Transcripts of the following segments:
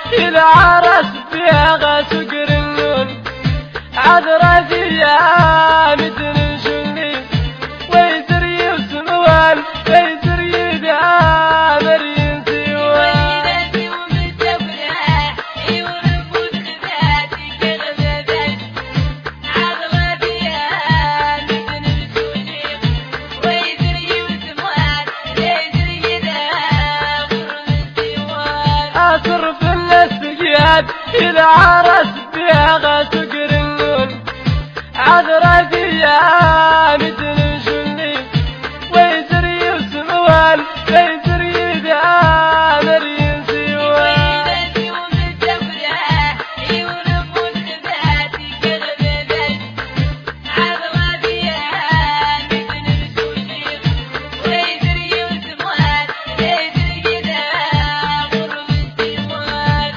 العرس فيها غاس وقرنون عذرتي يا مدن شلي ويسري وسموان ويسري دامر ينسيوان ويدتي ومتفرح يورفود خذاتك غزدت عذرتي يا مدن السوشيق ويسري وسموان ويسري دامر ينسيوان أصرف النسيات العرس فيها غاس وقرنون عذرتي يا مدن شلي ويسري وسموان ويسري دامر ينسيوان ويدتي ومتفرح يورفود خذاتك غزدت عذرتي يا مدن السوشيق ويسري وسموان ويسري دامر ينسيوان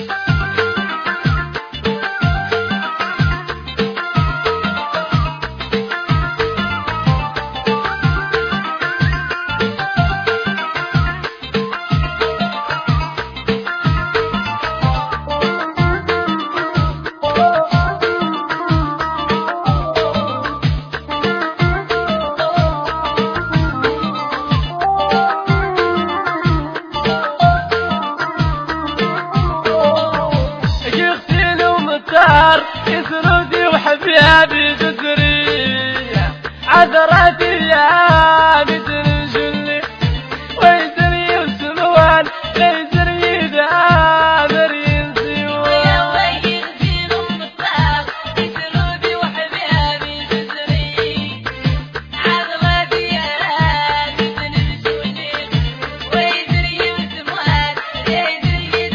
يغسل ومطار يسردي وحبيبي جزري عذرتي يا مدن جلي ويسري وسموان ويسري دامر ينسيوان ويغسل ومطار يسردي وحبيبي جزري عذرتي يا مدن السوشيق ويسري وسموان ويسري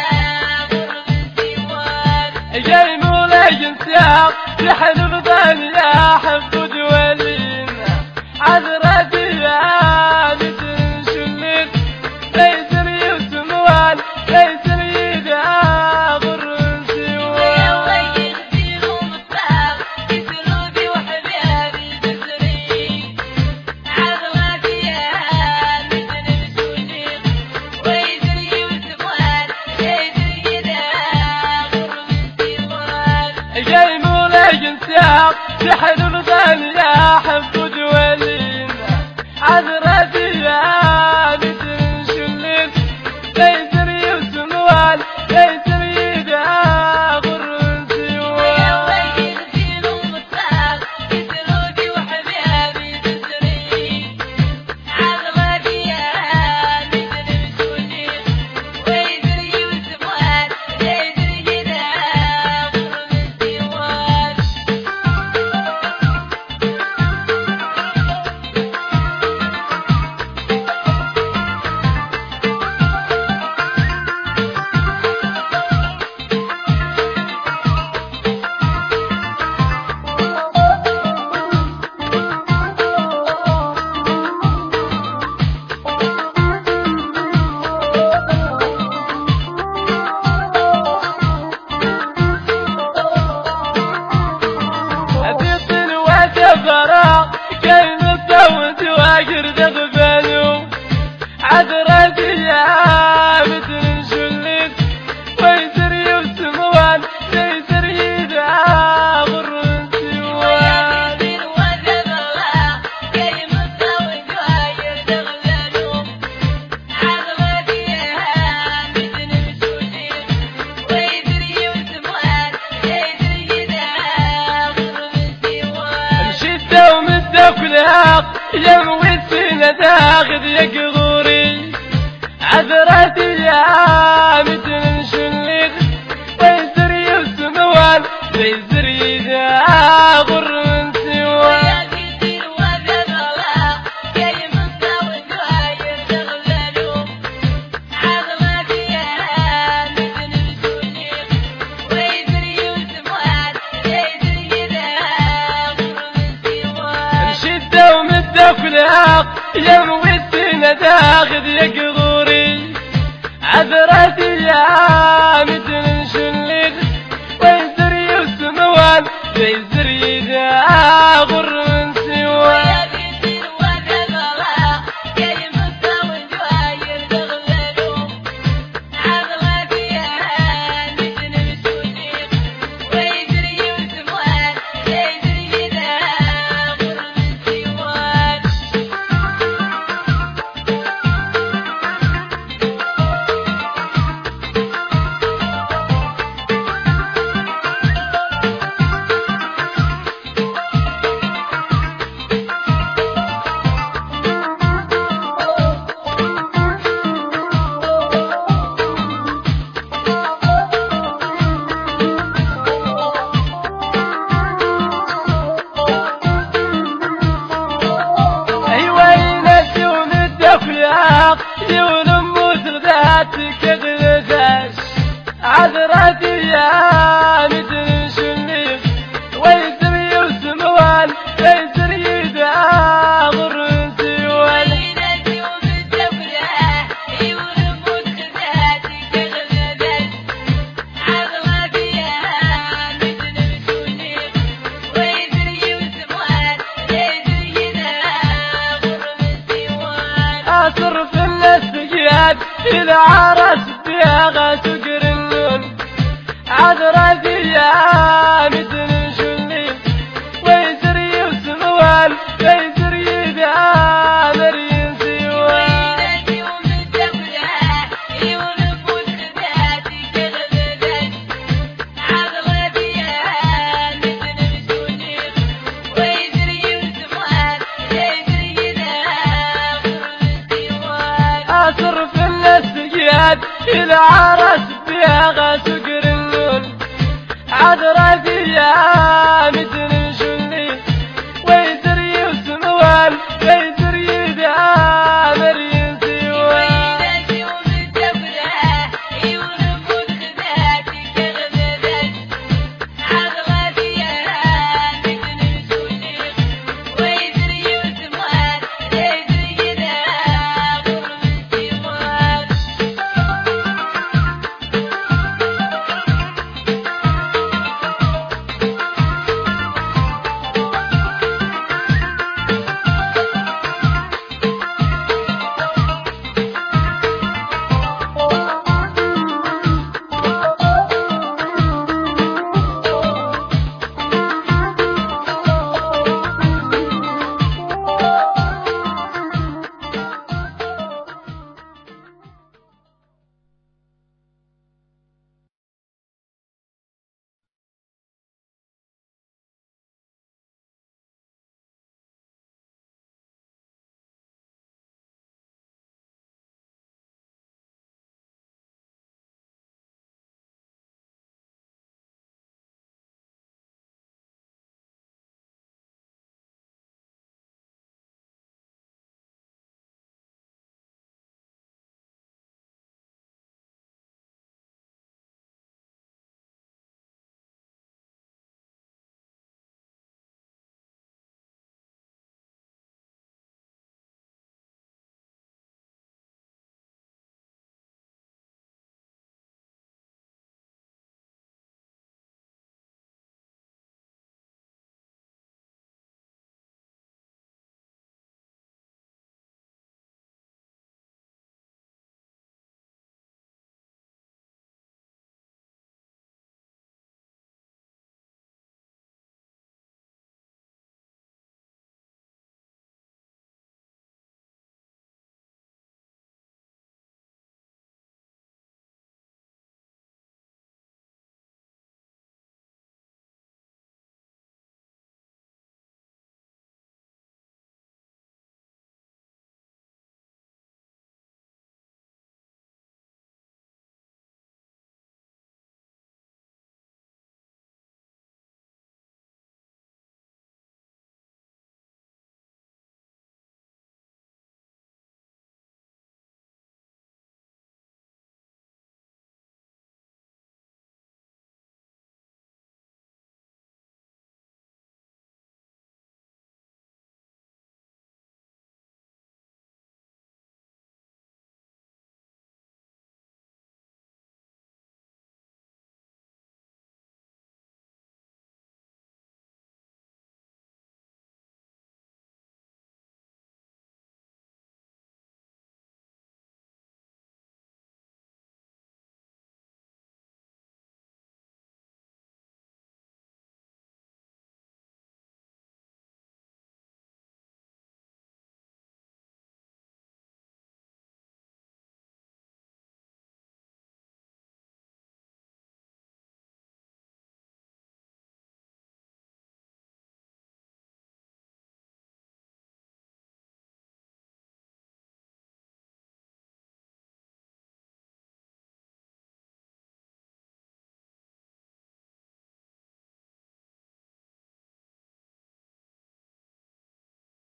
دامر ينسيوان جاي مولاي انساق يحلم ظني يا حب دولين عذرتي يا مدن شليت ويسري وسموان ويسري دامر ينسيوان ويغسل ومطار يسردي وحبيبي جزري عذرتي يا مدن السوشيق ويسري وسموان ويسري دامر ينسيوان جاي مولاي انساق يحلم ظني يا حب دولين عذرتي يا مدن شليت ويسري وسموان ويسري دامر ينسيوان ويغسل ومطار يسردي وحبيبي جزري عذرتي يا مدن السوشيق ويسري وسموان ويسري دامر ينسيوان أبيض وتفرق كي نسوت واجر دغبانو عذرتي يا مدن شليت ويسري وسموان ويسري دامر ينسيوان ويغسل وتفرق كي نسوت واجر دغبانو عذرتي يا مدن السوشيق ويسري وسموان ويسري دامر ينسيوان مشيت ومدك الهاق يموي السنة تاخذ يا قغوري عذرتي يا مدن شليت ويسري وسموان ويسري دامر ينسيوان ويغسل وتفرق كي نسوت واجر دغبانو عذرتي يا مدن السوشيق ويسري وسموان ويسري دامر ينسيوان مشيت ومدك الهاق يموي السنة تاخذ يا قغوري عذرتي يا مدن شليت ويسري وسموان ويسري دامر ينسيوان ويغسل وتفرق كي نسوت واجر دغبانو عذرتي يا أصرف النسيات العرس بيها غسق النون عذرة أيام تنشلي ويسر يوسموال ويسر يدامر ينسيوال يوم الدولة يوم الفتدات كغددك عذرة أيام تنشلي ويسر يوسموال ويسر يدامر ينسيوال أصرف النسيات العرس بيها غسق النون عذرة أيام